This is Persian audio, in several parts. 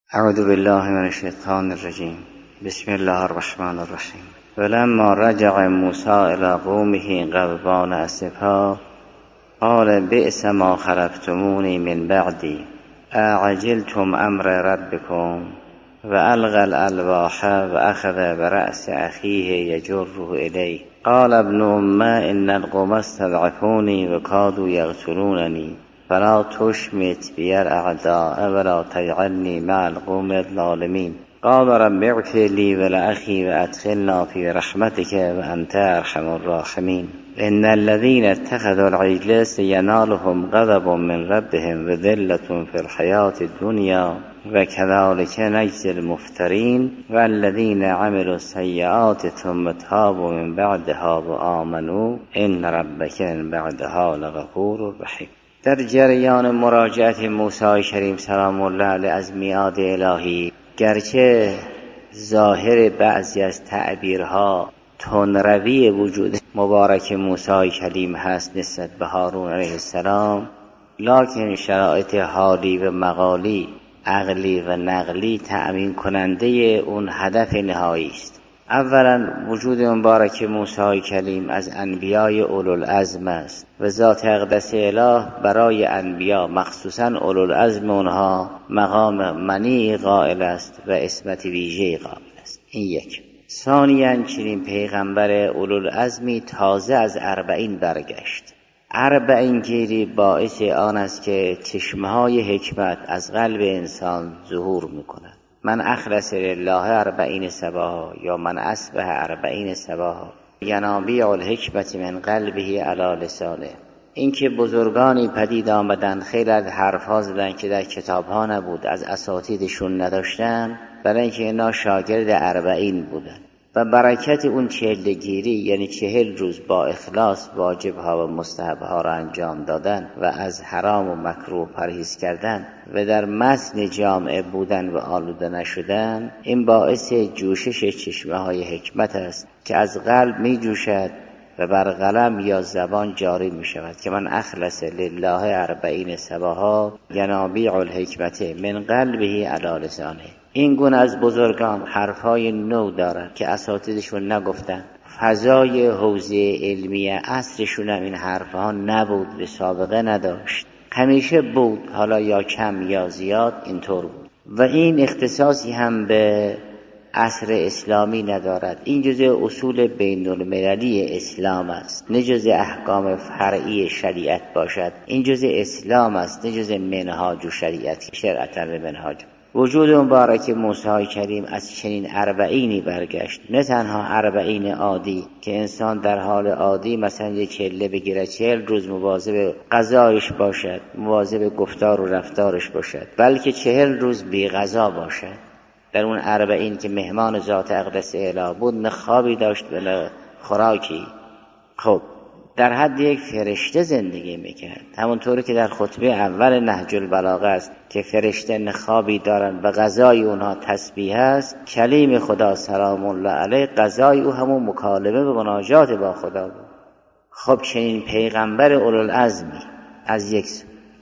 اعوذ بالله من الشیطان الرجیم. بسم الله الرحمن الرحیم. ولما رجع موسی الی قومه غضبان اسفا قال بئس ما خلفتمونی من بعدی اعجلتم امر ربکم والقى الالواح واخذ برأس اخیه یجره الیه قال ابن ام ان القوم استضعفونی وكادوا یقتلوننی فلا تشمت بي الاعداء ولا تجعلني مع القوم الظالمين قال رب اغفر لي ولأخي وادخلنا في رحمتك وانت ارحم الراحمين ان الذين اتخذوا العجل سينالهم غضب من ربهم وذلة في الحياة الدنيا وكذلك نجزي المفترين والذين عملوا السيئات ثم تابوا من بعدها وآمنوا ان ربك من بعدها لغفور رحيم. در جریان مراجعت موسی کریم سلام الله علیه از میعاد الهی، گرچه ظاهر بعضی از تعبیرها تندروی وجود مبارک موسی کریم هست نسبت به هارون علیه السلام، لکن شرایط حالی و مقالی، عقلی و نقلی تأمین کننده اون هدف نهایی است. اولا وجود مبارک موسی کلیم از انبیای اولوالعزم است و ذات اقدس اله برای انبیا مخصوصا اولوالعزم اونها مقام منی قائل است و عصمت ویژه قائل است. این یک. ثانیاً چنین پیغمبر اولوالعزمی تازه از 40 برگشت. 40 گیری باعث آن است که چشمه‌های حکمت از قلب انسان ظهور می‌کند. من اخلص لله 40 صباحا یا من اصبح 40 صباحا ینابیع الحکمت من قلبه علی لسانه. این که بزرگانی پدید آمدن خیلی از حرف‌ها زدن که در کتاب‌ها نبود، از اساتیدشون نداشتن، برای اینکه اینا شاگرد 40 بودن و برکت اون 40 گیری یعنی 40 روز با اخلاص واجب‌ها و مستحب‌ها را انجام دادن و از حرام و مکروه پرهیز کردن و در متن جامعه بودن و آلوده نشدن، این باعث جوشش چشمه‌های حکمت است که از قلب می جوشد و بر قلم یا زبان جاری می شود که من اخلص لله 40 صباحا ینابیع الحکمت من قلبه علی لسانه. این گونه از بزرگان حرفهای نو دارن که اساتیدشون نگفتن. فضای حوزه علمی عصرشون هم این حرفها نبود، به سابقه نداشت، همیشه بود، حالا یا کم یا زیاد اینطور بود و این اختصاصی هم به عصر اسلامی ندارد. این جزء اصول بین المللی اسلام است، نه جزء احکام فرعی شریعت باشد. این جزء اسلام است، نه جزء منهاج و شریعت شرعتا به منهاج. وجود مبارک موسی کریم از چنین 40 برگشت، نه تنها 40 عادی که انسان در حال عادی مثلا یک چله بگیره 40 روز مواظب غذایش باشد، مواظب گفتار و رفتارش باشد، بلکه 40 روز بی غذا باشد. در اون 40 که مهمان ذات اقدس اله بود، نه خوابی داشت و نه خوراکی. خب در حد یک فرشته زندگی میکرد، همونطوری که در خطبه اول نهج البلاغه است که فرشته نه خوابی دارن و غذای اونها تسبیح است. کلیم خدا سلام الله علیه غذای او همون مکالمه و مناجات با خدا بود. خب چنین پیغمبر اولوالعزمی از یک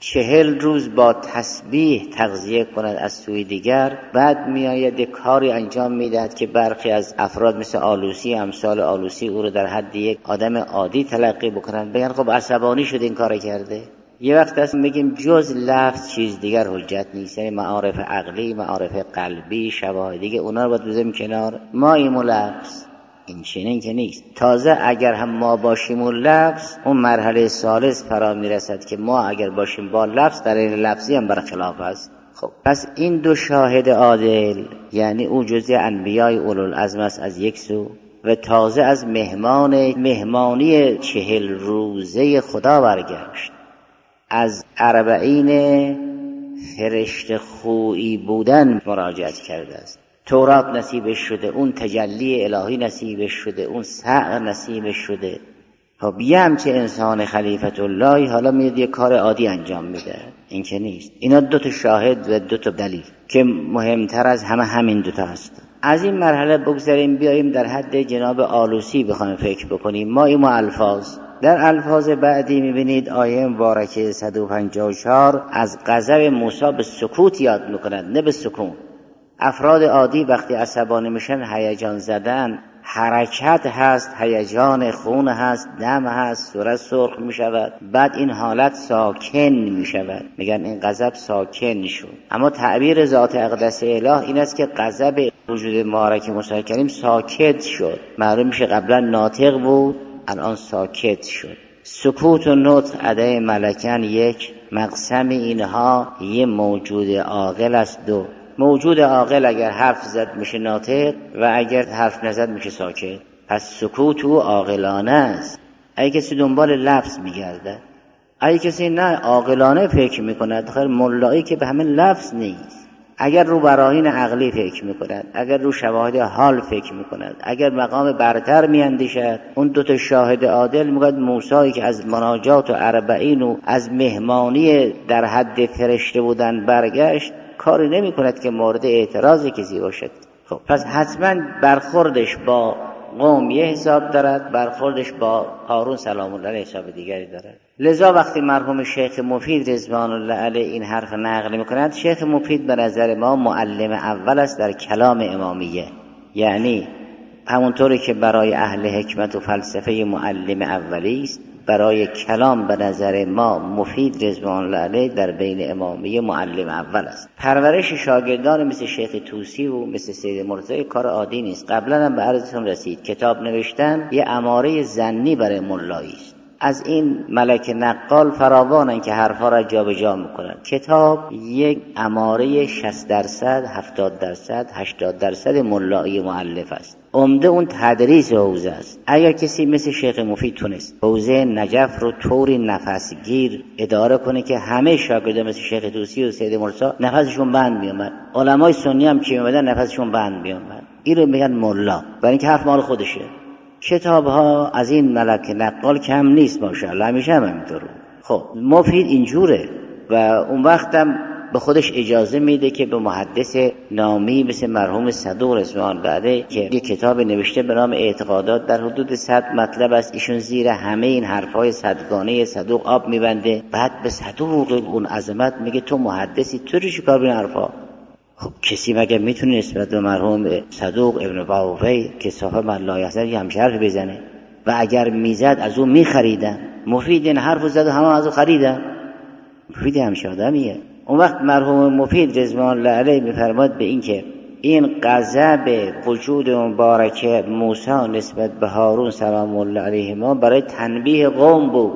40 روز با تسبیح تغذیه کند از سوی دیگر، بعد میآید یک کاری انجام میدهد که برخی از افراد مثل آلوسی، امثال آلوسی او رو در حد یک آدم عادی تلقی بکنند، بگن خب عصبانی شد این کار کرده. یه وقت هست میگیم جز لفظ چیز دیگر حجت نیست، یعنی معارف عقلی، معارف قلبی، شواهد دیگه اونا رو باید بذاریم کنار. ما این لفظ این چنین که نیست. تازه اگر هم ما باشیم و لفظ، اون مرحله ثالث فرا میرسد که ما اگر باشیم با لفظ، در این لفظی هم برخلاف است. خب پس این دو شاهد عادل، یعنی او جزء انبیای اولوالعزم است از یک سو و تازه از مهمانی 40 روزه خدا برگشت، از 40 فرشته خویی بودن مراجعت کرده است. تورات نصیبش شده، اون تجلی الهی نصیبش شده، اون سعی نصیبش شده. خب یه همچه انسان خلیفت الله حالا میاد یه کار عادی انجام میده، این که نیست. اینا 2 شاهد و 2 دلیل که مهمتر از همه همین 2 هست. از این مرحله بگذاریم بیاییم در حد جناب آلوسی بخوایم فکر بکنیم. ما این الفاظ در الفاظ بعدی میبینید آیه مبارکه 154 از غضب موسی به سکوت یاد میکند، نه به سکون. افراد عادی وقتی عصبانی میشن هیجان زدن، حرکت هست، هیجان خون هست، دم هست، صورت سرخ میشود، بعد این حالت ساکن میشود، میگن این غضب ساکن شد. اما تعبیر ذات اقدس اله این است که غضب وجود مبارک موسی کریم ساکت شد. معلوم میشه قبلا ناطق بود، الان ساکت شد. سکوت و نطق ادای ملکن یک، مقسم اینها یه موجود عاقل است دو. موجود عاقل اگر حرف زد میشه ناطق و اگر حرف نزد میشه ساکت. پس سکوت او عاقلانه است. اگه کسی دنبال لفظ میگرده، اگه کسی نه عاقلانه فکر میکند، خیر ملایی که به همین لفظ نیست. اگر رو براهین عقلی فکر میکند، اگر رو شواهد حال فکر میکند، اگر مقام برتر میاندیشد، اون دوتا شاهد عادل میگوید موسی که از مناجات و اربعین و از مهمانی در حد فرشته بودن برگشت، کاری نمی کند که مورد اعتراض کسی باشد. خب پس حتما برخوردش با قوم یه حساب دارد، برخوردش با هارون سلام الله علیه حساب دیگری دارد. لذا وقتی مرحوم شیخ مفید رضوان الله علیه این حرف نقل میکند، شیخ مفید به نظر ما معلم اول است در کلام امامیه. یعنی همونطوری که برای اهل حکمت و فلسفه معلم اولی است، برای کلام به نظر ما مفید رضوان الله علیه در بین امامیه معلم اول است. پرورش شاگردان مثل شیخ طوسی و مثل سید مرتضی کار عادی نیست. قبلا هم به عرضتون رسید کتاب نوشتن یه اماره ظنی برای ملایی است. از این ملک نقال فراوانن که حرفا را جابجا میکنن. کتاب یک اماره 60%، 70%، 80% ملایی مؤلف است. عمده اون تدریس حوزه است. اگر کسی مثل شیخ مفید تونست حوزه نجف رو طوری نفسگیر اداره کنه که همه شاگردان مثل شیخ طوسی و سید مرتضی نفسشون بند میومد، علمای سنی هم که میومدن نفسشون بند میومد، این رو میگن ملا، برای اینکه حرف مال خودشه. کتاب ها از این ملک نقال کم نیست ماشاءالله، همیشه هم همینطوره. خب مفید اینجوره و اون وقتم به خودش اجازه میده که به محدث نامی مثل مرحوم صدوق رضوان الله علیه که یک کتاب نوشته به نام اعتقادات در حدود 100 مطلب است، ایشون زیر همه این حرفای صدگانه صدوق آب میبنده، بعد به صدوق اون عظمت میگه تو محدثی، تو رو چیکار به این حرفا؟ خب کسی مگه میتونه نسبت به مرحوم صدوق ابن باوفی که صاحب من لایحضر یه همچه حرف بزنه؟ و اگر میزد از اون میخریدن. مفید این حرف زد و همه از اون خریدن. مفید همشه آدمیه. اون وقت مرحوم مفید رضوان الله علیه میفرماد به این که این غضب وجود مبارک موسی نسبت به هارون سلام الله علیهما برای تنبیه قوم بود.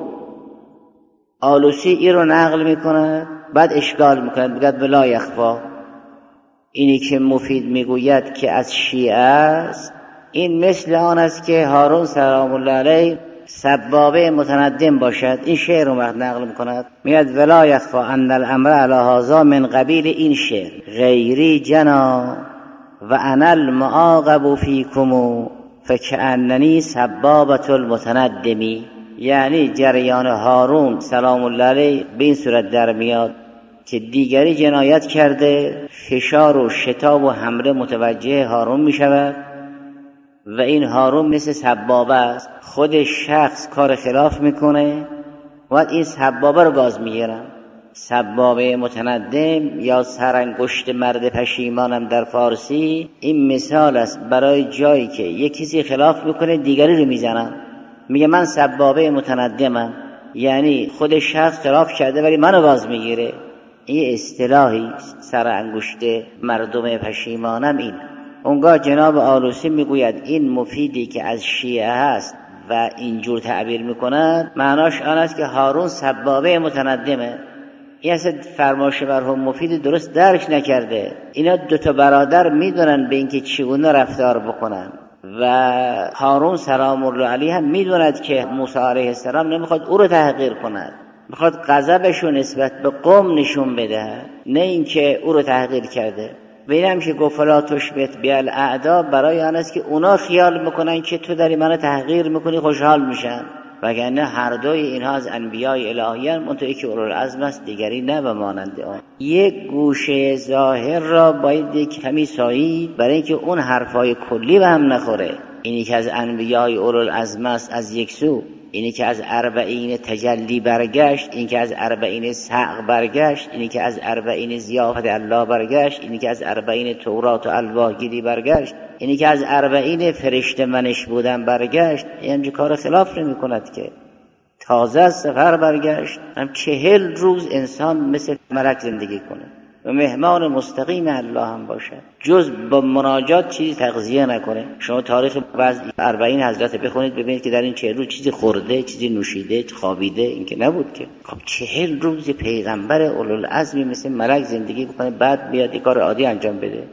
آلوسی این رو نقل میکنه، بعد اشکال میکنه، بگد بلا یخفا. اینی که مفید میگوید که از شیعه است، این مثل آن است که هارون سلام الله علیه سبابه متندم باشد. این شعر رو نقل میکند، میگد ولا یخفا ان الامر علی هذا من قبیل این شعر غیری جنا و انا المعاقب فیکم فکأننی سبابة المتندمی. یعنی جریان هارون سلام الله علیه به این صورت در میاد که دیگری جنایت کرده، فشار و شتاب و حمله متوجه هارون می شود و این هارون مثل سبابه است، خود شخص کار خلاف میکنه و این سبابه رو گاز میگیرن. سبابه متندم یا سرانگشت مرد پشیمانم در فارسی این مثال است برای جایی که یک کسی خلاف میکنه دیگری رو میزنن، میگه من سبابه متندمم، یعنی خود شخص خلاف کرده ولی منو گاز میگیره. این اصطلاحی سر انگشت مردم پشیمانم. این اونگاه جناب آلوسی میگوید این مفیدی که از شیعه هست و اینجور تعبیر میکند معناش آن است که هارون سبابه متندمه. این اصلا فرمایش مرحوم مفید درست درک نکرده. اینا دوتا برادر میدونن به اینکه چگونه رفتار بکنن و هارون سلام الله علیه هم میدوند که موسی علیه السلام نمیخواد او رو تحقیر کند، میخواد غضبش رو نسبت به قوم نشون بده، نه اینکه او رو تحقیر کرده. و این هم که گفت لا تشمت بالاعدا برای آن است که اونا خیال میکنن که تو داری منو تحقیر میکنی، خوشحال میشن. وگرنه هر دوی اینها از انبیای الهیان، منتها یکی اولوالعزم است دیگری نه و مانند آن. یک گوشه ظاهر را باید کمی سایید برای اینکه اون حرفای کلی به هم نخوره. اینی که از انبیای اولوالعزم است از یک سو، اینی که از اربعین تجلی برگشت، اینی که از اربعین سعق برگشت، اینی که از اربعین ضیافت الله برگشت، اینی که از اربعین تورات و الواح گیری برگشت، اینی که از اربعین فرشته منش بودن برگشت. این کار خلاف نمی کند که تازه از سفر برگشت، هم 40 روز انسان مثل ملک زندگی کنه و مهمان مستقیم الله هم باشه، جز با مناجات چیزی تغذیه نکنه. شما تاریخ بعض 40 حضرت بخونید ببینید که در این 40 روز چیزی خورده، چیزی نوشیده، خوابیده، این که نبود که. خب 40 روز پیغمبر اولوالعزمی مثل ملک زندگی کنه، بعد بیاد کار عادی انجام بده.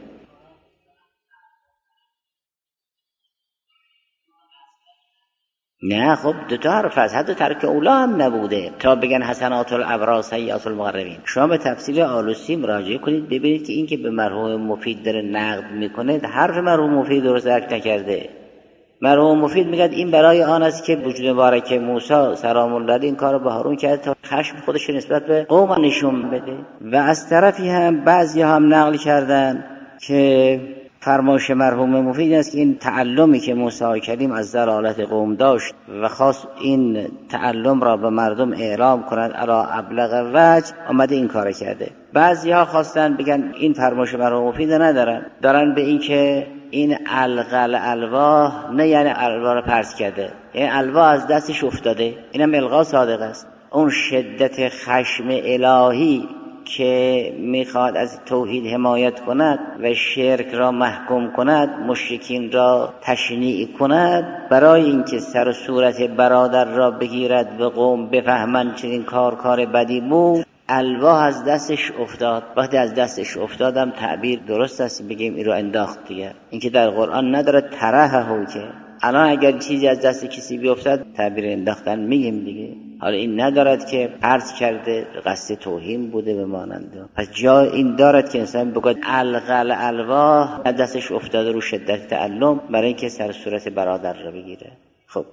نه خب دو تا حرف هست، حتی ترک اولا هم نبوده تا بگن حسنات الابرار سیئات المقربین. شما به تفسیر آلوسی مراجعه کنید ببینید که این که به مرحوم مفید داره نقد میکنه، حرف مرحوم مفید درست درک نکرده. مرحوم مفید میگه این برای آن است که وجود مبارک موسی سلام الله علیه این کارو به هارون کرد تا خشم خودش نسبت به قوم نشون بده. و از طرفی هم بعضی هم نقل کردن که فرمایش مرحوم مفید است که این تعلمی که موسی کلیم از ضلالت قوم داشت و خواست این تعلم را به مردم اعلام کند علی ابلغ وجه، آمده این کار کرده. بعضی‌ها خواستن بگن این فرمایش مرحوم مفید ندارن، دارن به این که این القل الواح نه یعنی الواح را پرس کرده، این الواح از دستش افتاده، اینم الغا صادق است. اون شدت خشم الهی که میخواد از توحید حمایت کند و شرک را محکوم کند، مشرکین را تشنیع کند، برای اینکه سر و صورت برادر را بگیرد و قوم بفهمند چنین کار بدی بود، الواح از دستش افتاد. وقتی از دستش افتادم تعبیر درست است بگیم این رو انداخت دیگه. این که در قرآن نداره ترهه، که الان اگر چیزی از دست کسی بیفتد تعبیر انداختن میگیم دیگه. حالا این ندارد که عرض کرده قصد توهین بوده به ماننده. پس جا این دارد که انسان بگوید القل الواح دستش افتاده رو شدت تعلم برای اینکه سر صورت برادر را بگیره. خب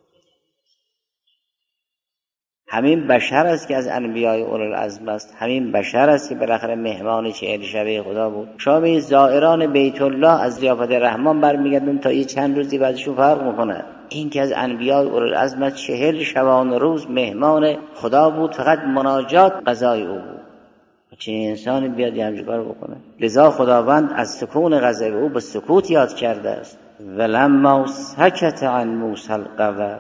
همین بشر است که از انبیای اولوالعزم است، همین بشر است که بالاخره مهمان 40 شبه خدا بود. شما این زائران بیت الله از ضیافت رحمان برمیگردن تا یه چند روزی بعدشون فرق میکنه. این که از انبیای اولوالعزم 40 شبانه روز مهمان خدا بود، فقط مناجات غذای او بود. چه انسانی بیاد یه همچین کار بکنه؟ لذا خداوند از سکون غضب او به سکوت یاد کرده است. ولما سکت عن موسی الغضب.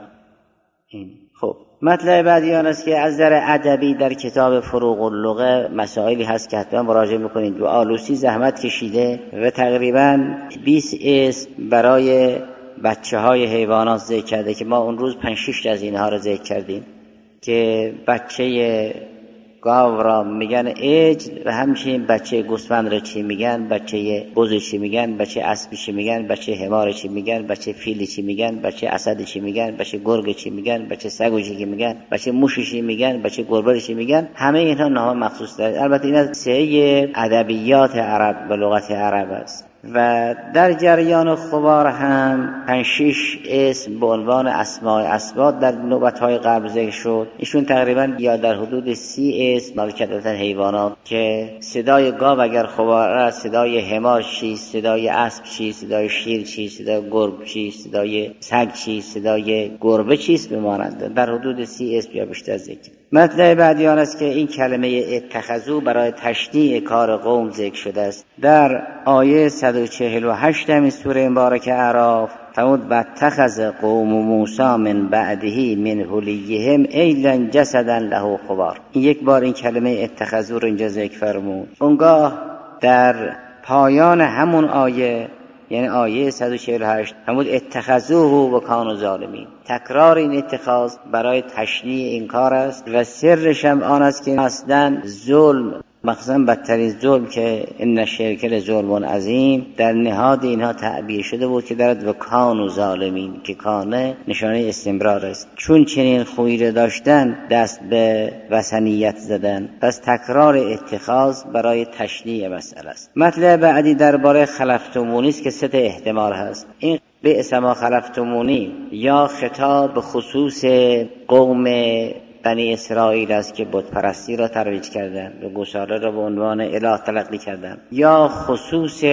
این خب مطلب بعدی آن است که از نظر ادبی در کتاب فروغ اللغه مسائلی هست که حتما مراجعه میکنید. و آلوسی زحمت کشیده و تقریبا 20 اسم برای بچه های حیوانات ذکر کرده که ما اون روز 5-6 از اینها رو ذکر کردیم که بچه گاو را میگن عجل و همچنین بچه گوسفند را چی میگن، بچه بز چی میگن، بچه اسب چی میگن، بچه حمار چی میگن، بچه فیل چی میگن، بچه اسد چی میگن، بچه گرگ چی میگن، بچه سگ چی میگن، بچه موش چی میگن، بچه گربه چی میگن. همه اینها نام مخصوص داره. البته این از سه ادبیات عرب و لغت عرب است. و در جریان خبار هم 5-6 اسم به عنوان اسماء اسباب در نوبت‌های قبل ذکر شد. ایشون تقریبا یا در حدود 30 اسم مالکیت حیوانات که صدای گاو اگر خبار است، صدای حمار چیست، صدای اسب چیست، صدای شیر چیست، صدای گرگ چیست، صدای سگ چیست، صدای گربه چیست بمانند در حدود 30 اسم یا بیشتر ذکر. مطلب بعدی آن است که این کلمه اتخذو برای تشنیع کار قوم ذکر شده است. در آیه 148 این سوره مبارکه اعراف فرمود و اتخذ قوم موسی من بعده من حلیهم عجلا جسدا له خوار. یک بار این کلمه اتخذو رو اینجا ذکر فرمود. اونگاه در پایان همون آیه یعنی آیه 148 فرمود اتخذوه و کانوا ظالمین. تکرار این اتخاذ برای تشنیع این کار است و سرش هم آن است که اصلا ظلم، مخصوصا بدترین ظلم که ان الشرک لظلم عظیم، در نهاد اینها تعبیر شده بود که دارد و کانوا ظالمین، که کانه نشانه استمرار است. چون چنین خویی را داشتن دست به وثنیت زدن. پس تکرار اتخاذ برای تشنیع مسئله است. مطلب بعدی درباره خلفتمونی است که 3 احتمال هست. این بئس ما خلفتمونی یا خطاب به خصوص قوم بنی اسرائیل است که بت پرستی را ترویج کردند و گوساله را به عنوان اله تلقی کردند، یا خصوص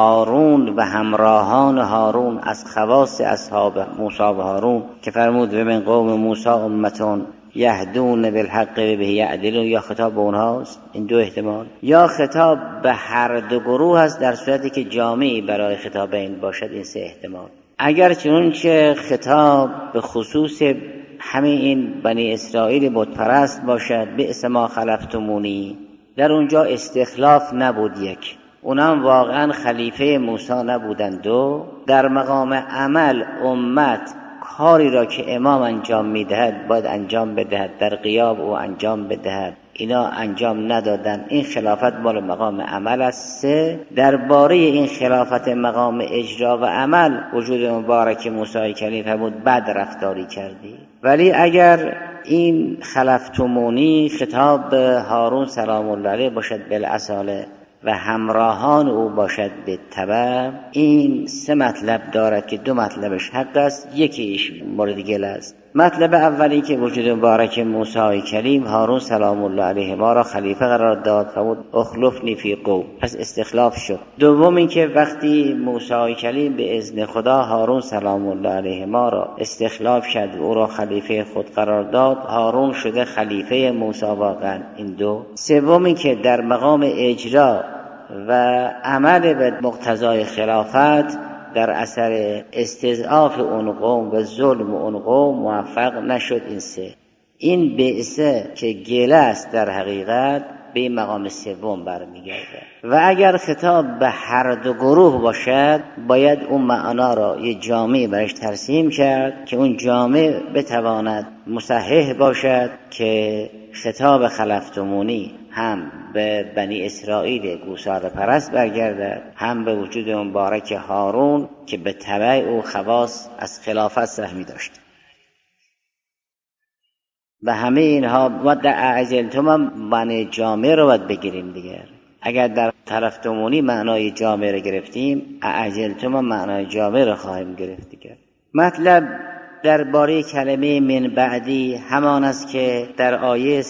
هارون و همراهان هارون از خواص اصحاب موسی و هارون که فرمود و من قوم موسی امتون یهدون بالحق و به یعدلون، یا خطاب به اونهاست. این دو احتمال، یا خطاب به هر دو گروه است در صورتی که جامعی برای خطاب این باشد. این سه احتمال. اگر چنانچه خطاب به خصوص همین این بنی اسرائیل بت پرست باشد، بئس ما خلفتمونی، در اونجا استخلاف نبود، یک اونم واقعا خلیفه موسی نبودند، دو در مقام عمل امت کاری را که امام انجام میدهد باید انجام بدهد، در غیاب او انجام بدهد، اینا انجام ندادن. این خلافت مال مقام عمل است. سه درباره این خلافت مقام اجرا و عمل وجود مبارک موسی کلیم فرمود بد رفتاری کردی. ولی اگر این خلفتمونی خطاب به هارون سلام الله علیه باشد بالاصاله و همراهان او باشد به تبع، این سه مطلب دارد که دو مطلبش حق است، یکیش مورد گل است. مطلب اولی که وجود مبارک موسی کلیم هارون سلام الله علیه ما را خلیفه قرار داد، فرمود اخلفنی فی قوم، پس استخلاف شد. دوم این که وقتی موسی کلیم به اذن خدا هارون سلام الله علیه ما را استخلاف شد و او را خلیفه خود قرار داد، هارون شده خلیفه موسی واقعا. این دو. سوم این که در مقام اجرا و عمل به مقتضای خلافت در اثر استضعاف اون قوم و ظلم اون قوم موفق نشد. این سه، این بعثه که گله است در حقیقت به این مقام سوم برمیگرده. و اگر خطاب به هر دو گروه باشد باید اون معنا را یه جامعه برش ترسیم کرد که اون جامعه بتواند مصحح باشد که خطاب خلفتمونی هم به بنی اسرائیل گوساله پرست برگردد، هم به وجود مبارک هارون که به تبع او خواص از خلافت سهمی داشت. و همه اینها ما در اعجلتم معنی جامعه رو باید بگیریم دیگر. اگر در خلفتمونی معنای جامعه رو گرفتیم، اعجلتم معنای جامعه رو خواهیم گرفت دیگر. مطلب درباره کلمه من بعدی همان است که در آیه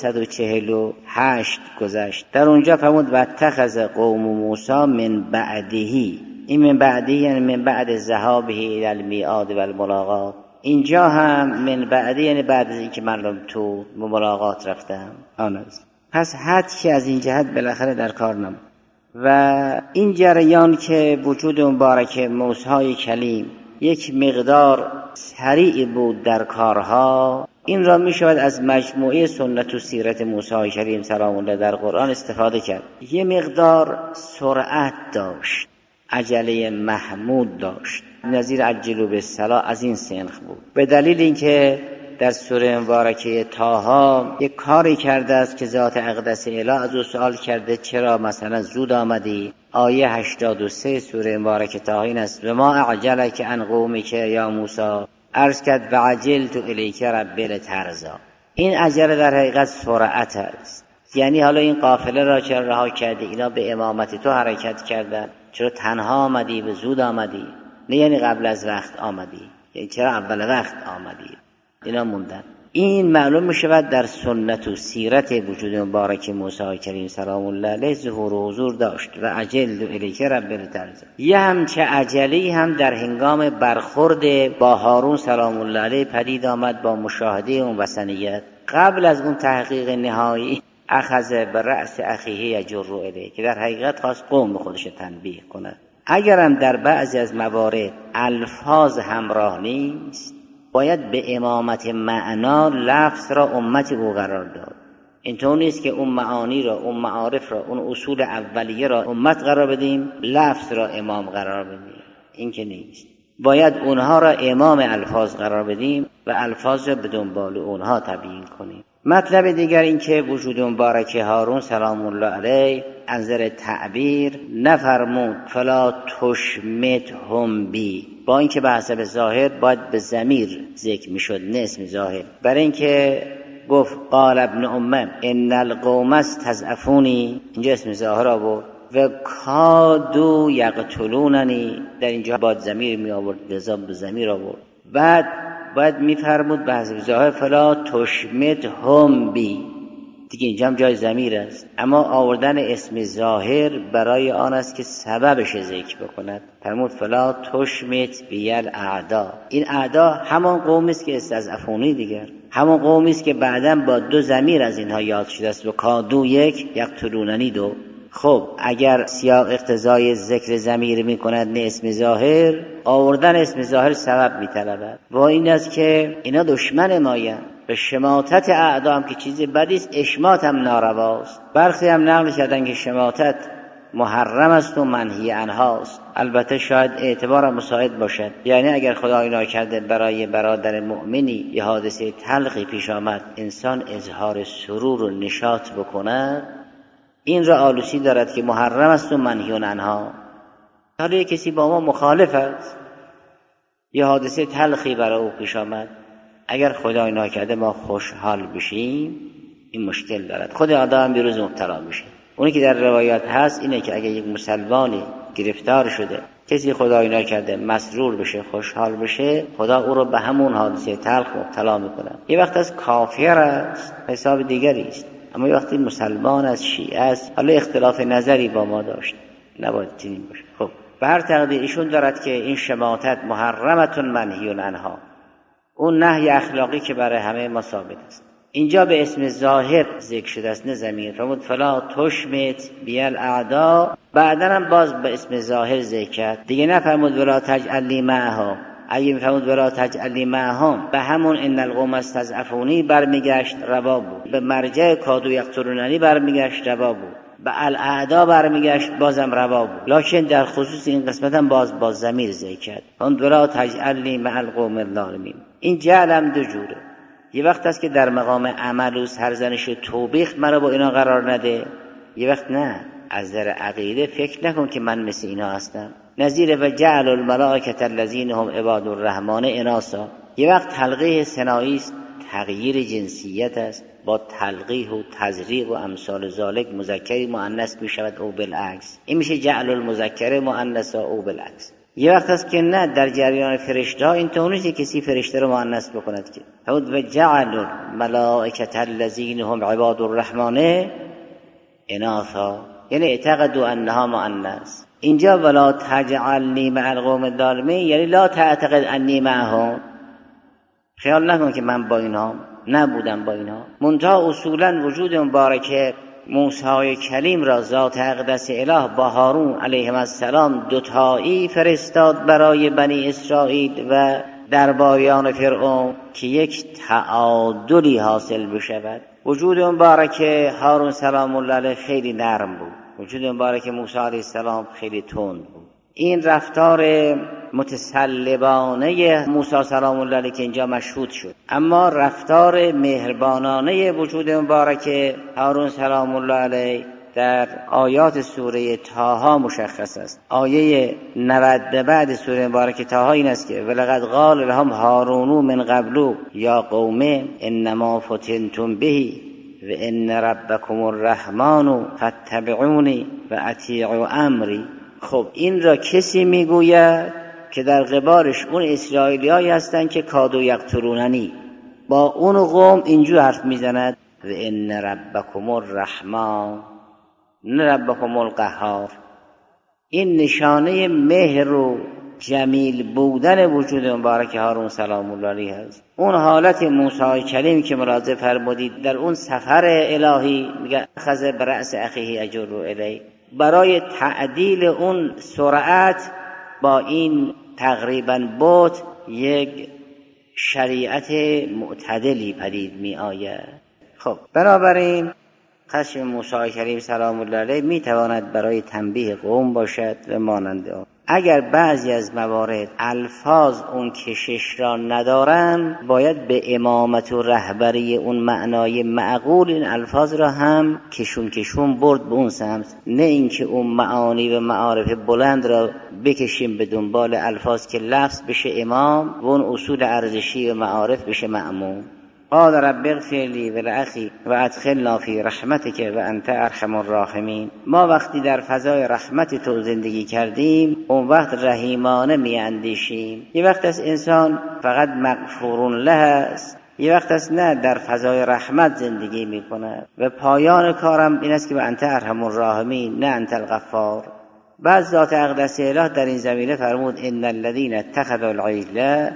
148 گذشت. در اونجا فرمود و اتخذ قوم موسی من بعدهی. این من بعدی یعنی من بعد ذهابه الی المیعاد و الملاقات. اینجا هم من بعدی یعنی بعد از اینکه من تو ملاقات رفتم. آنست. پس حدی از این جهت بالاخره در کار نمود. و این جریان که وجود مبارک موسی کلیم یک مقدار سریع بود در کارها، این را می شود از مجموعه سنت و سیرت موسی کلیم سلام الله در قرآن استفاده کرد. یه مقدار سرعت داشت، عجله محمود داشت، نظیر عجلوا بالصلاة از این سنخ بود. به دلیل اینکه در سوره مبارکه طه یک کاری کرده است که ذات اقدس اله از او سوال کرده چرا مثلا زود آمدی. آیه 83 سوره مبارکه طه این است و ما اعجلک عن قومک یا موسی عرض کرد و عجلت الیک رب لترضی. این عجله در حقیقت سرعت است. یعنی حالا این قافله را چرا رها کردی؟ اینا به امامت تو حرکت کردن، چرا تنها آمدی و زود آمدی؟ نه یعنی قبل از وقت آمدی، یعنی چرا اول وقت آمدی؟ اینا موندن. این معلوم می شود در سنت و سیرت وجود مبارک موسی کلیم سلام الله علیه ظهور و حضور داشت و عجلت الیک رب لترضی. یه همچه عجلی هم در هنگام برخورد با هارون سلام الله علیه پدید آمد با مشاهده اون وثنیت. قبل از اون تحقیق نهایی اخذ برأس اخیه یجر الیه که در حقیقت خواست قوم به خودش تنبیه کند. اگرم در بعضی از موارد الفاظ همراه نیست، باید به امامت معنا لفظ را امت او قرار داد. اینطور نیست که اون معانی را، اون معارف را، اون اصول اولیه را امت قرار بدیم، لفظ را امام قرار بدیم. این که نیست. باید اونها را امام الفاظ قرار بدیم و الفاظ را به دنبال اونها تبیین کنیم. مطلب دیگر این که وجود مبارک هارون سلام الله علیه از نظر تعبیر نفرمود فلا تشمتهم بی، با اینکه به حسب ظاهر باید به ضمیر ذکر میشد نه اسم ظاهر، برای اینکه گفت قال ابن امم ان القوم استضعفونی، اینجا اسم ظاهر آورد، و کادو یقتلوننی، در اینجا باید ضمیر می آورد، لذا به ضمیر آورد. بعد باید میفرمود به حذف ظاهر فلا تشمت هم بی، دیگه اینجا هم جای ضمیر است، اما آوردن اسم ظاهر برای آن است که سببش ذکر بکند. فرمود فلا تشمت بی الاعدا. این اعدا همان قومی است که استضعفونی دیگر، همان قومی است که بعداً با دو ضمیر از اینها یاد شده است و کادو یک یقتلوننی دو. خب اگر سیاق اقتضای ذکر ضمیر میکند نه اسم ظاهر، آوردن اسم ظاهر سبب میطلبد و این است که اینا دشمن مایند. به شماتت اعدا هم که چیزی بدی است، اشمات هم نارواست. برخی هم نقل کردن که شماتت محرم است و منهی عنهاست. البته شاید اعتبار مساعد باشد، یعنی اگر خدای ناکرده برای برادر مؤمنی یه حادثه تلخی پیش آمد، انسان اظهار سرور و نشاط بکند، این را آلوسی دارد که محرم است و منهی عنها. حالا کسی با ما مخالف است، یه حادثه تلخی برای او پیش آمد، اگر خدای ناکرده ما خوشحال بشیم، این مشکل دارد، خود آدم بیروز مبتلا میشه. اونی که در روایات هست اینه که اگر یک مسلمانی گرفتار شده، کسی خدای ناکرده مسرور بشه، خوشحال بشه، خدا او رو به همون حادثه تلخ مبتلا میکنه. یه وقت از کافر است، حساب دیگری است، اما یه وقتی مسلمان از شیعه است، حالا اختلاف نظری با ما داشت، نباید چنین باشه. خب بر تقدیر ایشون دارد که این شماتت محرمتون منهی عنها، اون نهی اخلاقی که برای همه ما ثابت است. اینجا به اسم ظاهر ذکر شده است نه ضمیر. فرمود فلا تشمت بی الاعدا، بعدا هم باز به اسم ظاهر ذکر کرد دیگه، نفرمود ولا تجعلی معهم. اگه میفرمود ولا تجعلی معهم به همون ان القوم استضعفونی برمیگشت، روا بود. به مرجع کادو یقتلوننی برمیگشت، روا بود. به الاعدا برمیگشت، بازم روا بود. لکن در خصوص این قسمت هم باز ضمیر ذکر کرد. اون ولا تجعلی مع القوم الظالمین. این جعل هم دو جوره. یه وقت هست که در مقام عمل و سرزنش و توبیخ مرا با اینا قرار نده، یه وقت نه، از در عقیده فکر نکن که من مثل اینا هستم. نظیر و جعل الملائکة الذین هم عباد الرحمن اناثا. یه وقت تلقیح ثنایی است، تغییر جنسیت است، با تلقیح و تزریق و امثال ذالک مذکری مؤنث می شود او بالعکس. این میشه جعل المذکر مؤنثا او بالعکس. یه وقت هست که نه، در جریان فرشته ها این طور نیست که کسی فرشته رو مؤنث بکند که حود و جعل الملائکة الذین هم عباد الرحمن اناثا، یعنی اعتقدوا انها مؤنث. اینجا ولا تجعلنی مع القوم الظالمین یعنی لا تعتقد انی معهم، خیال نکن که من با اینها نبودم، با اینها. منتها اصولا وجود مبارک موسی کلیم را ذات اقدس اله با هارون علیهم السلام دوتایی فرستاد برای بنی اسرائیل و درباریان فرعون که یک تعادلی حاصل بشود. وجود مبارک هارون سلام الله علیه خیلی نرم بود، وجود مبارک موسی علیه السلام خیلی تند بود. این رفتار متسلبانه موسی سلام الله علیه که اینجا مشهود شد، اما رفتار مهربانانه وجود مبارک هارون سلام الله علیه در آیات سوره طه مشخص است. آیه 90 بعد سوره مبارک طه این است که ولقد قال لهم هارون من قبل یا قوم انما فتنتم به و ان ربکم الرحمن فاتبعونی و اطیعوا امری. خب این را کسی میگوید که در قبالش اون اسرائیلیایی هستند که کادو یقتلوننی، با اون قوم اینجور حرف میزند و ان ربکم الرحمن نه ربکم القهار. این نشانه مهر و جمیل بودن وجود مبارک هارون سلام الله علیه است. اون حالت موسی کلیم که ملاحظه فرمودید در اون سفر الهی، میگه خذ برأس اخیه اجر الی، برای تعدیل اون سرعت با این تقریبا بود یک شریعت معتدلی پدید می آید. خب بنابراین خشم موسی کریم سلام الله علیه می تواند برای تنبیه قوم باشد و مانند آن. اگر بعضی از موارد الفاظ اون کشش را ندارن، باید به امامت و رهبری اون معنای معقول این الفاظ را هم کشون برد به اون سمت، نه اینکه اون معانی و معارف بلند را بکشیم به دنبال الفاظ که لفظ بشه امام و اون اصول ارزشی و معارف بشه مأموم. قال رب اغفر لی ولأخی و ادخلنا فی رحمتک و انت ارحم الراحمین. ما وقتی در فضای رحمت تو زندگی کردیم اون وقت رحیمانه می اندیشیم. یه وقت از انسان فقط مغفورون له است، یه وقت است نه، در فضای رحمت زندگی می کنه و پایان کارم این است که و انت ارحم الراحمین، نه انت الغفار. بعد ذات اقدس اله در این زمینه فرمود ان الذین اتخذوا العجل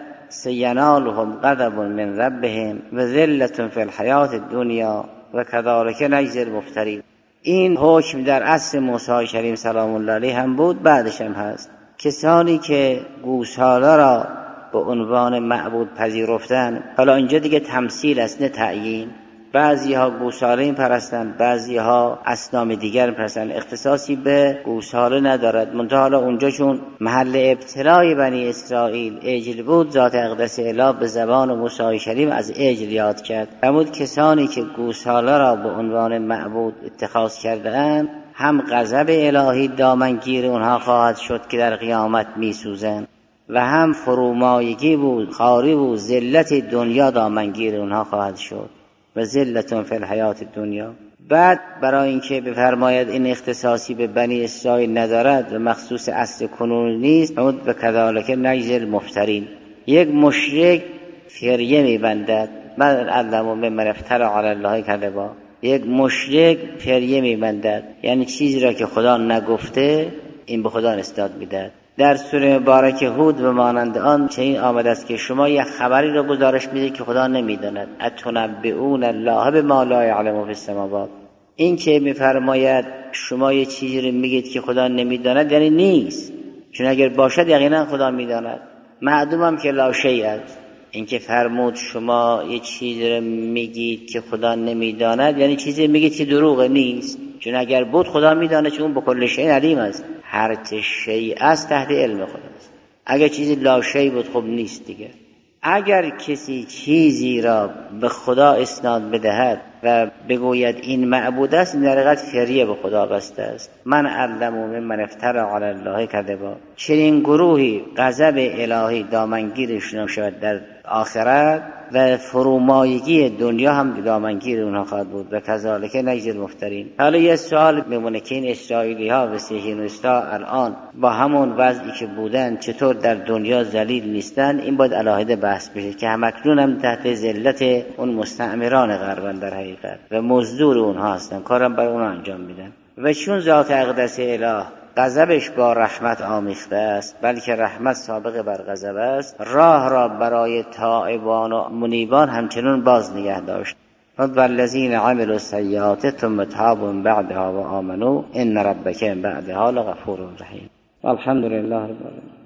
سینالهم غضب من ربهم و ذلة فی الحیاة الدنیا و کذالک نجزی المفترین. این حکم در عصر موسی کریم سلام الله علیه هم بود، بعدش هم هست. کسانی که گوساله را به عنوان معبود پذیرفتن، حالا اینجا دیگه تمثیل است نه تعیین، بعضی ها گوساله این پرستن، بعضی ها اصنام دیگر پرستن، اختصاصی به گوساله ندارد. منتها حالا اونجا چون محل ابتلای بنی اسرائیل عجل بود، ذات اقدس اله به زبان موسی کریم از عجل یاد کرد. فرمود کسانی که گوساله را به عنوان معبود اتخاذ کردند هم غضب الهی دامنگیر اونها خواهد شد که در قیامت میسوزند و هم فرومایگی بود، خاری بود، ذلت دنیا دامنگیر اونها خواهد شد و ذلتون فی الحیات الدنیا. بعد برای اینکه بفرماید این اختصاصی به بنی اسرائیل ندارد و مخصوص عصر کنون نیست، فرمود و کذالک نجزی المفترین. یک مشرک فریه میبندد، من اعلم ممن افتری علی الله کذبا. یک مشرک فریه میبندد، یعنی چیزی را که خدا نگفته این به خدا نسبت میدهد. در سوره مبارکه هود و مانند آن چنین آمده است که شما یک خبری را گزارش میدید که خدا نمیداند. اتنبئون الله بما لا یعلم فی السماوات. این که میفرماید شما یه چیزی رو میگید که خدا نمیداند یعنی نیست، چون اگر باشد یقینا خدا میداند. معلومم که لا شیء است. این که فرمود شما یه چیزی رو میگید که خدا نمیداند یعنی چیزی میگید که دروغ نیست، چون اگر بود خدا میداند، چون اون بكل شیء علیم است. هر چه شیء است تحت علم خداست. اگر چیزی لا شیء بود خب نیست دیگه. اگر کسی چیزی را به خدا اسناد بدهد و بگوید این معبود است، این در حقیقت فریه به خدا بسته است. من اعلم ممن افتری علی الله کذبا. چنین گروهی غضب الهی دامنگیرشون شود در آخرت و فرومایگی دنیا هم دامنگیر اونها خواهد بود و کذالک نجزی المفترین. حالا یه سوال میمونه که این اسرائیلی ها و صهیونیست‌ها الان با همون وضعی که بودن چطور در دنیا ذلیل نیستن؟ این باید علاهده بحث بشه که همکنون هم تحت ذلت اون مستعمران غربن در حقیقت و مزدور اونها هستن، کارم برای اونها انجام میدن. و چون ذات اقدس اله غضبش با رحمت آمیخته است، بلکه رحمت سابق بر غضب است، راه را برای تائبان و منیبان همچنین باز نگه داشت. والذین عملوا السیئات ثم تابوا بعدها و آمنوا ان ربک بعدها لغفور رحیم. الحمد لله رب العالمین.